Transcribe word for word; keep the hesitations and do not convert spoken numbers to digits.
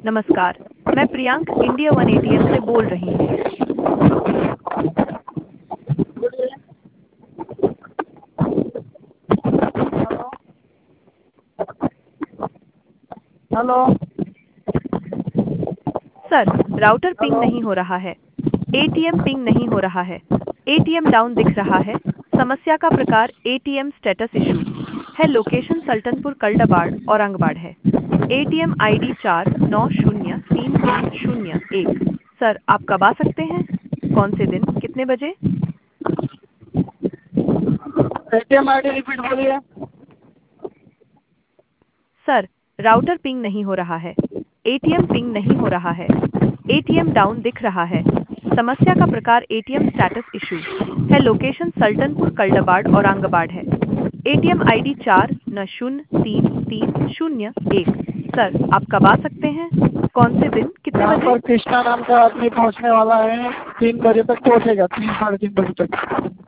नमस्कार, मैं Priyank India one ATM से बोल रही हूँ। Hello. Sir, router ping hello. नहीं हो रहा है। एटीएम पिंग नहीं हो रहा है। एटीएम डाउन दिख रहा है। समस्या का प्रकार एटीएम स्टेटस इशू है। लोकेशन सल्टनपुर कल्डाबाड़ औरंगाबाद है। एटीएम आईडी चार नौ शून्य तीन तीन शून्य एक। सर, आप कब आ सकते हैं? कौन से दिन, कितने बजे? एटीएम आईडी रिपीट बोलिए। सर, राउटर पिंग नहीं हो रहा है। एटीएम पिंग नहीं हो रहा है। एटीएम डाउन दिख रहा है। समस्या का प्रकार एटीएम स्टेटस इशू है। लोकेशन सल्टनपुर कल्डाबाड़ औरंगाबाद है। एटीएम आईडी चार नौ शून्य तीन तीन शून्य एक। सर, आप कब आ सकते हैं? कौन से दिन, कितने यहाँ बजे? पर कृष्णा नाम का आदमी पहुँचने वाला है। तीन बजे तक पहुँचेगा, तीन साढ़े तीन बजे तक।